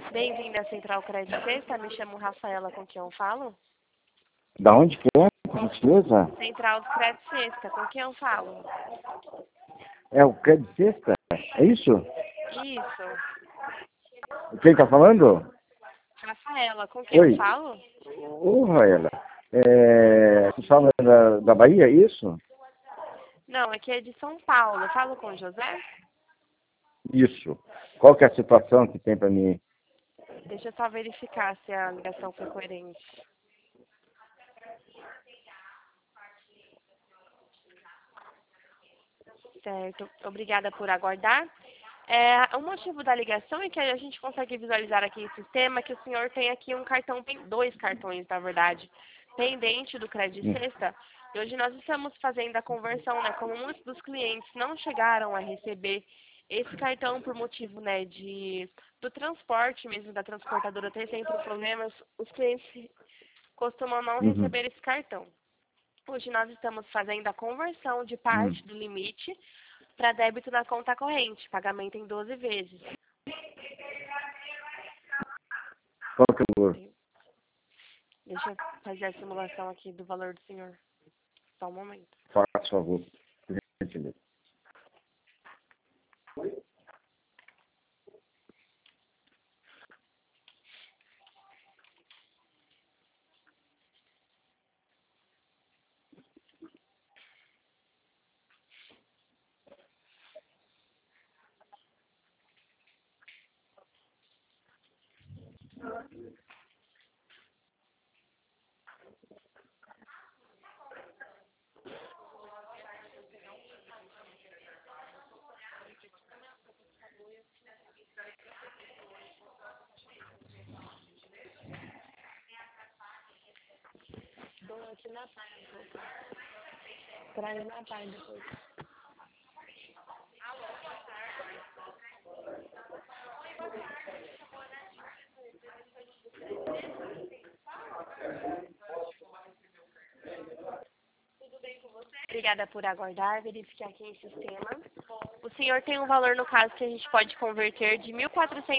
Bem-vinda à Central Crédito Sexta, me chamo Rafaela, com quem eu falo? Da onde que é, por gentileza? Central do Crédito Sexta, com quem eu falo? É o Crédito Sexta? É isso? Isso. Quem tá falando? Rafaela, com quem eu Oi. falo? Ô, Raela. Você fala da Bahia, é isso? Não, aqui é de São Paulo. Eu falo com o José? Isso. Qual que é a situação que tem para mim? Deixa eu só verificar se a ligação foi coerente. Certo, obrigada por aguardar. O motivo da ligação é que a gente consegue visualizar aqui em sistema que o senhor tem aqui um cartão, dois cartões, na verdade, pendente do Crédito Sexta. E hoje nós estamos fazendo a conversão, né? Como muitos dos clientes não chegaram a receber esse cartão por motivo, né, do transporte mesmo, da transportadora ter sempre problemas, os clientes costumam não receber esse cartão. Hoje nós estamos fazendo a conversão de parte do limite para débito na conta corrente, pagamento em 12 vezes. Qual que é o valor? Deixa eu fazer a simulação aqui do valor do senhor. Só um momento. Faça favor, por gentileza. Estou aqui na página. Traz na página depois. Obrigada por aguardar, verificar aqui em sistema. O senhor tem um valor, no caso, que a gente pode converter de R$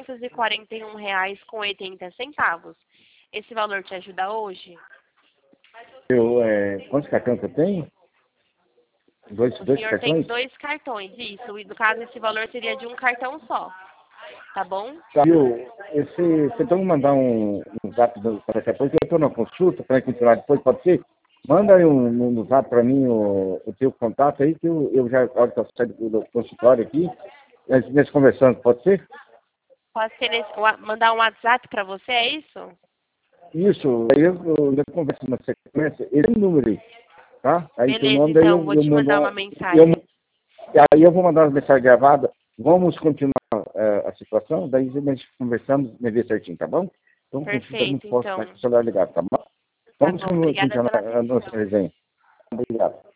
1.441,80. Esse valor te ajuda hoje? Quantos cartões que eu tenho? Dois O senhor tem cartões? 2 cartões, isso. E no caso, esse valor seria de um cartão só. Tá bom? Tá, você pode me mandar um zap para depois, eu estou na consulta, para continuar depois, pode ser? Manda aí no zap para mim o teu contato aí, que eu já, na hora que eu sair do consultório aqui, nós conversando, pode ser? Pode ser mandar um WhatsApp para você, é isso? Isso, aí eu converso na sequência, esse número aí, tá? Aí tu Beleza, manda, aí então, vou eu te mando, mandar uma mensagem. aí eu vou mandar uma mensagem gravada, vamos continuar a situação, daí nós conversamos, me ver certinho, tá bom? Então, consulta, não Perfeito, posso então. estar com o celular ligado, tá bom? Tá Vamos bom, obrigada continuar pela a nossa atenção. resenha. Obrigado.